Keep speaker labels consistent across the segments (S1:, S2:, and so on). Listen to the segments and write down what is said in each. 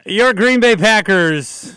S1: Your Green Bay Packers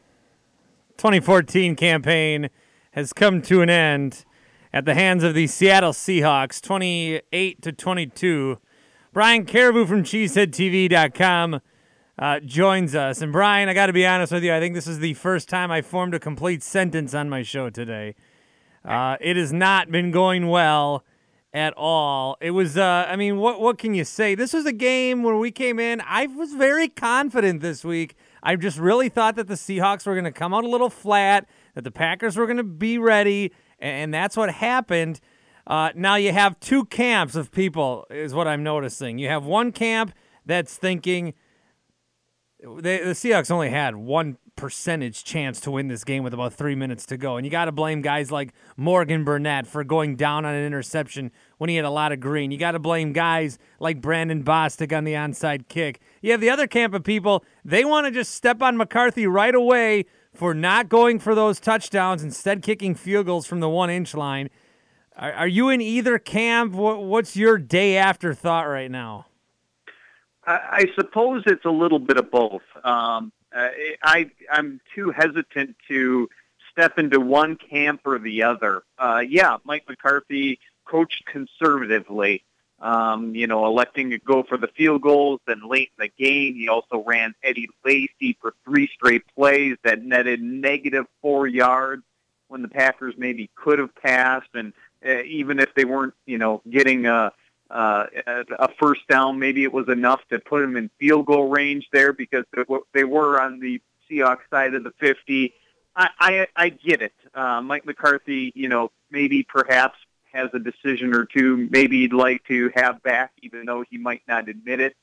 S1: 2014 campaign has come to an end at the hands of the Seattle Seahawks, 28-22. Brian Caribou from CheeseheadTV.com joins us. And Brian, I got to be honest with you, I think this is the first time I formed a complete sentence on my show today. It has not been going well at all. It was, what can you say? This was a game where we came in. I was very confident this week. I just really thought that the Seahawks were going to come out a little flat, that the Packers were going to be ready, and that's what happened. Now you have two camps of people is what I'm noticing. You have one camp that's thinking the Seahawks only had 1% chance to win this game with about 3 minutes to go. And you got to blame guys like Morgan Burnett for going down on an interception when he had a lot of green. You got to blame guys like Brandon Bostic on the onside kick. You have the other camp of people, they want to just step on McCarthy right away for not going for those touchdowns, instead kicking field goals from the 1-inch line. Are you in either camp? What's your day after thought right now?
S2: I suppose it's a little bit of both. I'm too hesitant to step into one camp or the other. Mike McCarthy coached conservatively, electing to go for the field goals. Then late in the game, he also ran Eddie Lacy for 3 straight plays that netted -4 yards when the Packers maybe could have passed. And even if they weren't, getting a first down, maybe it was enough to put them in field goal range there because they were on the Seahawks side of the 50. I get it. Mike McCarthy, maybe perhaps has a decision or two maybe he'd like to have back, even though he might not admit it.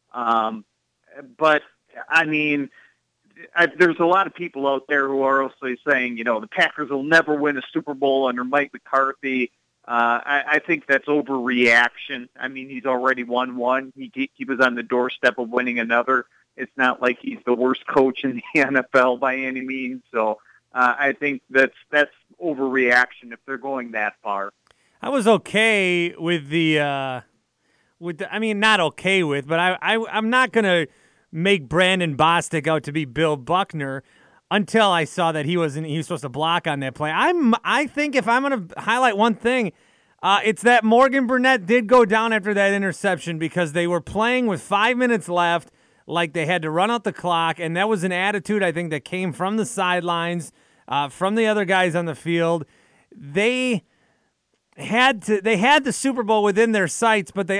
S2: But, there's a lot of people out there who are also saying, the Packers will never win a Super Bowl under Mike McCarthy. I think that's overreaction. He's already won one. He was on the doorstep of winning another. It's not like he's the worst coach in the NFL by any means. So I think that's overreaction if they're going that far.
S1: I was okay with not okay with, but I'm not going to make Brandon Bostic out to be Bill Buckner until I saw that he was supposed to block on that play. I think if I'm going to highlight one thing, it's that Morgan Burnett did go down after that interception because they were playing with 5 minutes left, like they had to run out the clock, and that was an attitude I think that came from the sidelines, from the other guys on the field. They had the Super Bowl within their sights, but they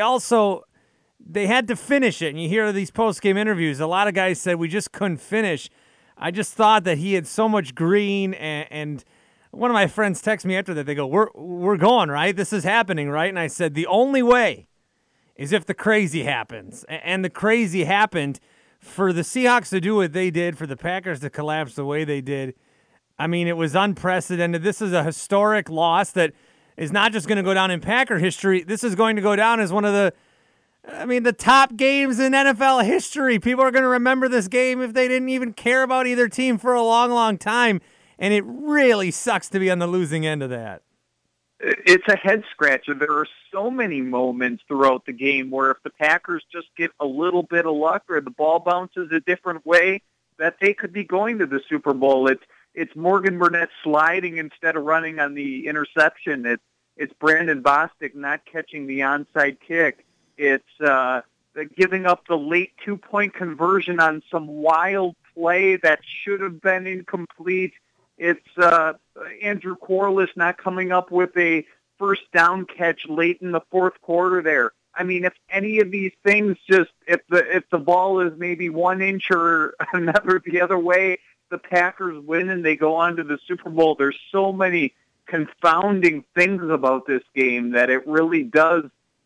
S1: had to finish it. And you hear these post-game interviews, a lot of guys said we just couldn't finish. I just thought that he had so much green, and one of my friends texted me after that. They go, we're going, right? This is happening, right? And I said, the only way is if the crazy happens. And the crazy happened for the Seahawks to do what they did, for the Packers to collapse the way they did. It was unprecedented. This is a historic loss that is not just going to go down in Packer history. This is going to go down as one of the top games in NFL history. People are going to remember this game if they didn't even care about either team for a long, long time. And it really sucks to be on the losing end of that.
S2: It's a head scratcher. There are so many moments throughout the game where if the Packers just get a little bit of luck or the ball bounces a different way, that they could be going to the Super Bowl. It's Morgan Burnett sliding instead of running on the interception. It's Brandon Bostic not catching the onside kick. It's giving up the late 2-point conversion on some wild play that should have been incomplete. It's Andrew Corliss not coming up with a first down catch late in the fourth quarter there. If any of these things if the ball is maybe 1 inch or another the other way, the Packers win and they go on to the Super Bowl. There's so many confounding things about this game that it really does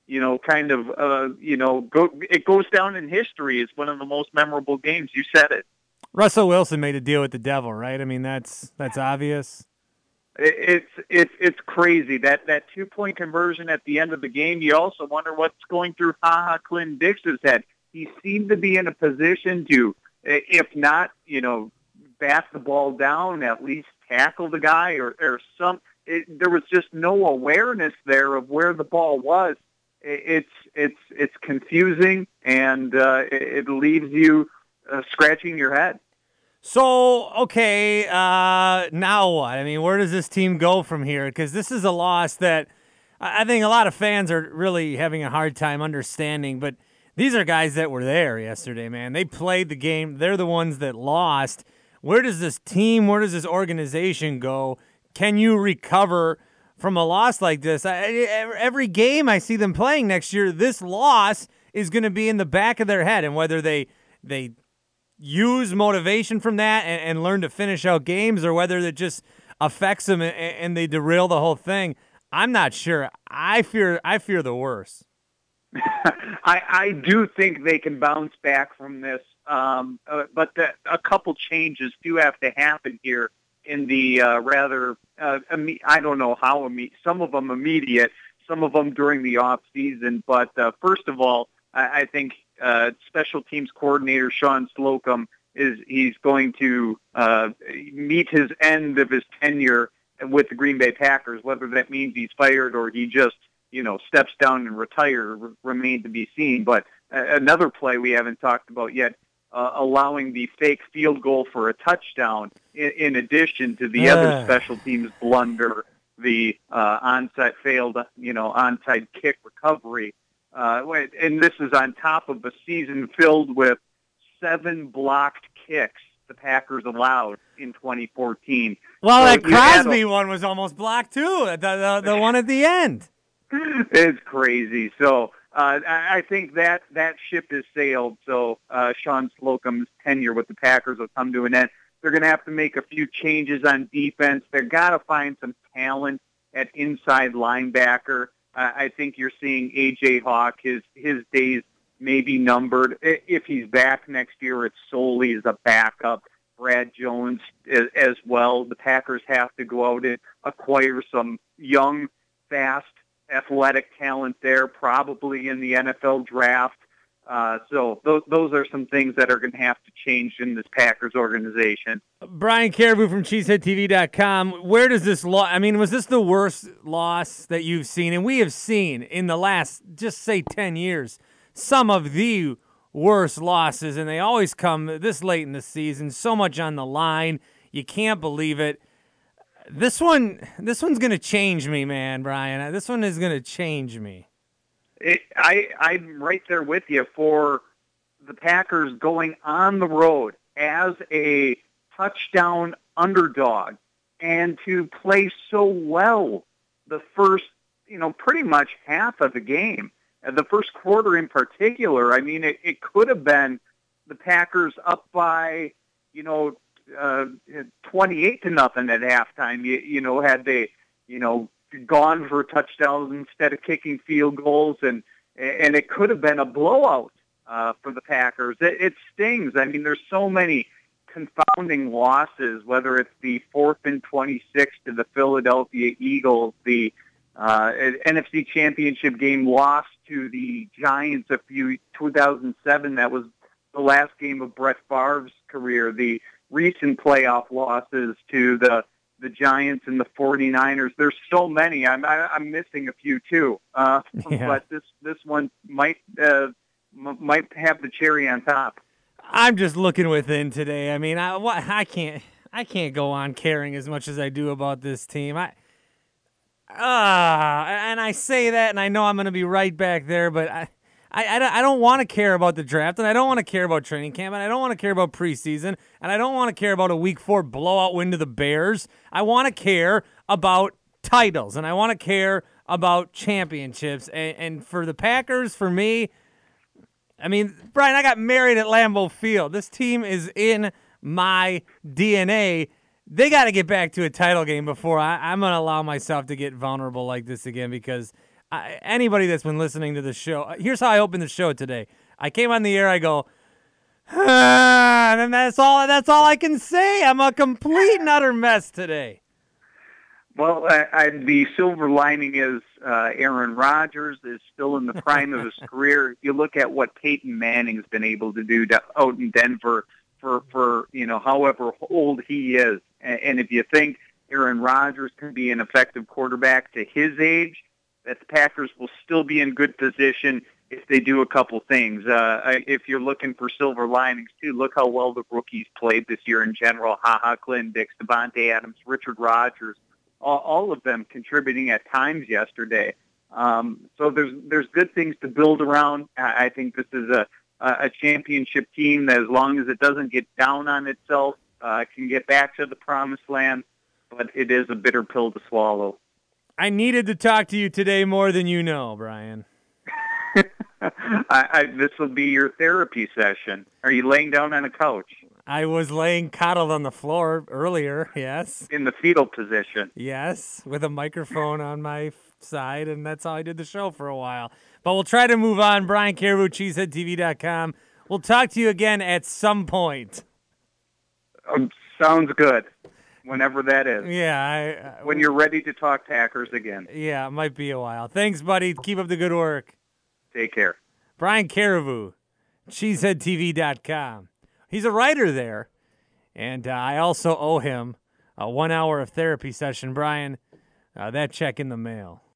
S2: it goes down in history as one of the most memorable games. You said it.
S1: Russell Wilson made a deal with the devil, right? That's obvious.
S2: It's crazy that 2-point conversion at the end of the game. You also wonder what's going through Clinton Dix's head. He seemed to be in a position to, if not, bat the ball down, at least tackle the guy or some. There was just no awareness there of where the ball was. It's confusing, and it leaves you scratching your head.
S1: So, okay, now what? I mean, where does this team go from here? Because this is a loss that I think a lot of fans are really having a hard time understanding. But these are guys that were there yesterday, man. They played the game. They're the ones that lost. Where does this team, where does this organization go? Can you recover from a loss like this? Every game I see them playing next year, this loss is going to be in the back of their head. And whether they use motivation from that and learn to finish out games, or whether it just affects them and they derail the whole thing, I'm not sure. I fear the worst.
S2: I do think they can bounce back from this, but a couple changes do have to happen here in the I don't know how immediate. Some of them immediate, some of them during the off season. But first of all, I think special teams coordinator Sean Slocum he's going to meet his end of his tenure with the Green Bay Packers. Whether that means he's fired or he just steps down and retire remain to be seen. But another play we haven't talked about yet, allowing the fake field goal for a touchdown in addition to the other special teams blunder, the failed onside kick recovery. And this is on top of a season filled with 7 blocked kicks the Packers allowed in 2014.
S1: Well, so that Crosby one was almost blocked too. The one at the end.
S2: It's crazy. So I think that ship has sailed. So Sean Slocum's tenure with the Packers will come to an end. They're going to have to make a few changes on defense. They've got to find some talent at inside linebacker. I think you're seeing A.J. Hawk. His days may be numbered. If he's back next year, it's solely as a backup. Brad Jones as well. The Packers have to go out and acquire some young, fast, athletic talent there, probably in the NFL draft. So those are some things that are going to have to change in this Packers organization.
S1: Brian Caribou from CheeseheadTV.com. Where does this loss? I mean, was this the worst loss that you've seen? And we have seen in the last, just say 10 years, some of the worst losses, and they always come this late in the season. So much on the line, you can't believe it. This one's going to change me, man, Brian. This one is going to change me.
S2: I'm right there with you for the Packers going on the road as a touchdown underdog and to play so well the first, pretty much half of the game. The first quarter in particular, I mean, it could have been the Packers up by, 28-0 at halftime. Had they, gone for touchdowns instead of kicking field goals, and it could have been a blowout for the Packers. It stings. I mean, there's so many confounding losses, whether it's the 4th and 26 to the Philadelphia Eagles, the NFC Championship game lost to the Giants 2007. That was the last game of Brett Favre's career. The recent playoff losses to the Giants and the 49ers. There's so many. I'm missing a few too. But this one might have the cherry on top.
S1: I'm just looking within today. I mean, I can't go on caring as much as I do about this team. And I say that, and I know I'm going to be right back there, but I don't want to care about the draft, and I don't want to care about training camp, and I don't want to care about preseason, and I don't want to care about a Week 4 blowout win to the Bears. I want to care about titles, and I want to care about championships. And for the Packers, for me, I mean, Brian, I got married at Lambeau Field. This team is in my DNA. They got to get back to a title game before I'm going to allow myself to get vulnerable like this again, because anybody that's been listening to the show, here's how I opened the show today. I came on the air, I go, and that's all I can say. I'm a complete and utter mess today.
S2: Well, the silver lining is Aaron Rodgers is still in the prime of his career. You look at what Peyton Manning's been able to do out in Denver for however old he is. And if you think Aaron Rodgers can be an effective quarterback to his age, that the Packers will still be in good position. if they do a couple things. If you're looking for silver linings, too, look how well the rookies played this year in general. Ha-Ha Clinton-Dix, Devontae Adams, Richard Rodgers, all of them contributing at times yesterday. So there's good things to build around. I think this is a championship team that, as long as it doesn't get down on itself, can get back to the promised land. But it is a bitter pill to swallow.
S1: I needed to talk to you today more than you know, Brian.
S2: This will be your therapy session. Are you laying down on a couch?
S1: I was laying coddled on the floor earlier, yes.
S2: In the fetal position.
S1: Yes, with a microphone on my side, and that's how I did the show for a while. But we'll try to move on. Brian Caribou, cheeseheadtv.com. We'll talk to you again at some point.
S2: Sounds good. Whenever that is.
S1: Yeah.
S2: When you're ready to talk Packers again.
S1: Yeah, it might be a while. Thanks, buddy. Keep up the good work.
S2: Take care.
S1: Brian Caribou, cheeseheadtv.com. He's a writer there, and I also owe him a 1 hour of therapy session. Brian, that check in the mail.